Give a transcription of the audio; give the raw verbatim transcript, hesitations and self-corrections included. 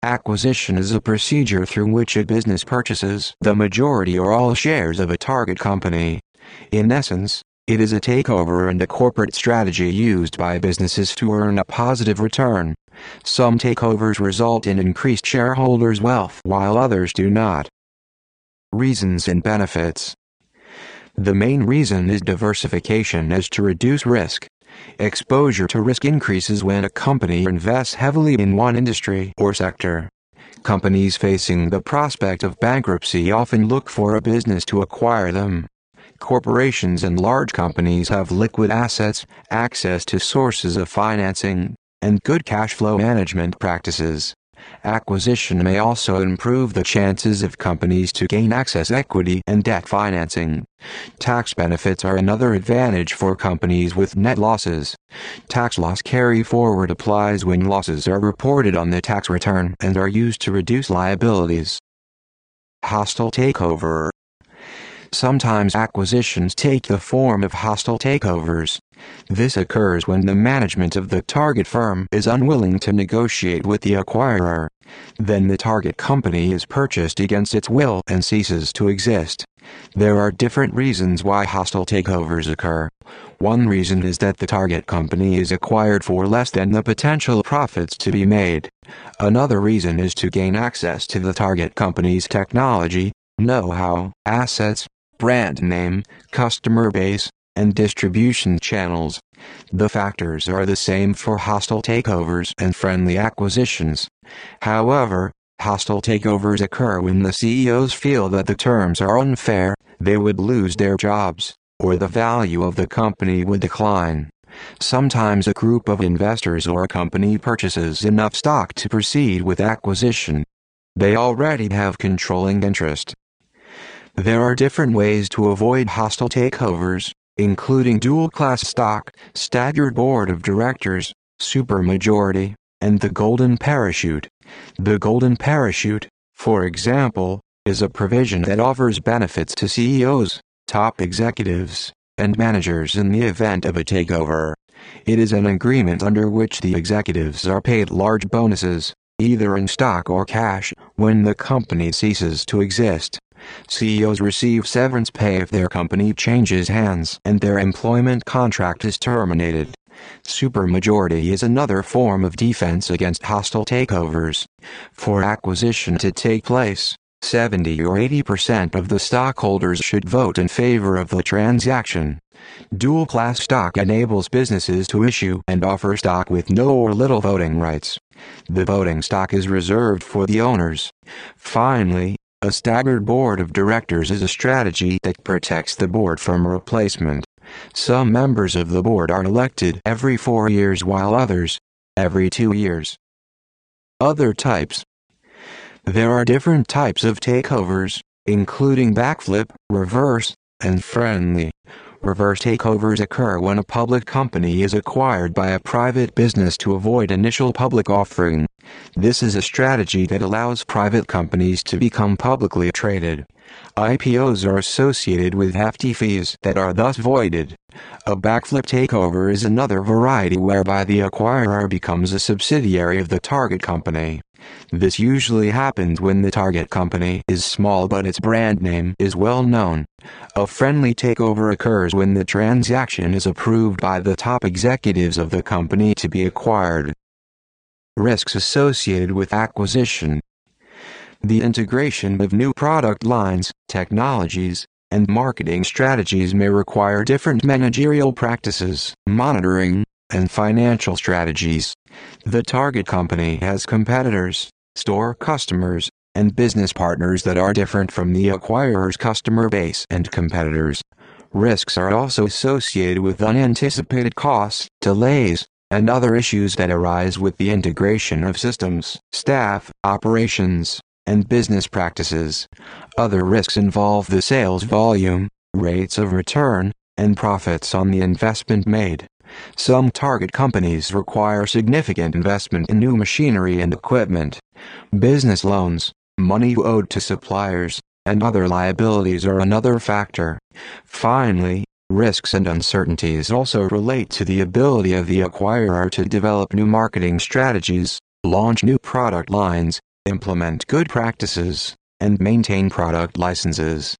Acquisition is a procedure through which a business purchases the majority or all shares of a target company. In essence, it is a takeover and a corporate strategy used by businesses to earn a positive return. Some takeovers result in increased shareholders' wealth while others do not. Reasons and benefits. The main reason is diversification as to reduce risk. Exposure to risk increases when a company invests heavily in one industry or sector. Companies facing the prospect of bankruptcy often look for a business to acquire them. Corporations and large companies have liquid assets, access to sources of financing, and good cash flow management practices. Acquisition may also improve the chances of companies to gain access equity and debt financing. Tax benefits are another advantage for companies with net losses. Tax loss carry forward applies when losses are reported on the tax return and are used to reduce liabilities. Hostile takeover. Sometimes acquisitions take the form of hostile takeovers. This occurs when the management of the target firm is unwilling to negotiate with the acquirer. Then the target company is purchased against its will and ceases to exist. There are different reasons why hostile takeovers occur. One reason is that the target company is acquired for less than the potential profits to be made. Another reason is to gain access to the target company's technology, know-how, assets, brand name, customer base, and distribution channels. The factors are the same for hostile takeovers and friendly acquisitions. However, hostile takeovers occur when the C E Os feel that the terms are unfair, they would lose their jobs, or the value of the company would decline. Sometimes a group of investors or a company purchases enough stock to proceed with acquisition. They already have controlling interest. There are different ways to avoid hostile takeovers, including dual-class stock, staggered board of directors, supermajority, and the golden parachute. The golden parachute, for example, is a provision that offers benefits to C E Os, top executives, and managers in the event of a takeover. It is an agreement under which the executives are paid large bonuses, either in stock or cash, when the company ceases to exist. C E Os receive severance pay if their company changes hands and their employment contract is terminated. Supermajority is another form of defense against hostile takeovers. For acquisition to take place, seventy or eighty percent of the stockholders should vote in favor of the transaction. Dual-class stock enables businesses to issue and offer stock with no or little voting rights. The voting stock is reserved for the owners. Finally, a staggered board of directors is a strategy that protects the board from replacement. Some members of the board are elected every four years while others, every two years. Other types. There are different types of takeovers, including backflip, reverse, and friendly. Reverse takeovers occur when a public company is acquired by a private business to avoid initial public offering. This is a strategy that allows private companies to become publicly traded. I P Os are associated with hefty fees that are thus voided. A backflip takeover is another variety whereby the acquirer becomes a subsidiary of the target company. This usually happens when the target company is small but its brand name is well known. A friendly takeover occurs when the transaction is approved by the top executives of the company to be acquired. Risks associated with acquisition. The integration of new product lines, technologies, and marketing strategies may require different managerial practices, monitoring, and financial strategies. The target company has competitors, store customers, and business partners that are different from the acquirer's customer base and competitors. Risks are also associated with unanticipated costs, delays, and other issues that arise with the integration of systems, staff, operations, and business practices. Other risks involve the sales volume, rates of return, and profits on the investment made. Some target companies require significant investment in new machinery and equipment. Business loans, money owed to suppliers, and other liabilities are another factor. Finally, risks and uncertainties also relate to the ability of the acquirer to develop new marketing strategies, launch new product lines, implement good practices, and maintain product licenses.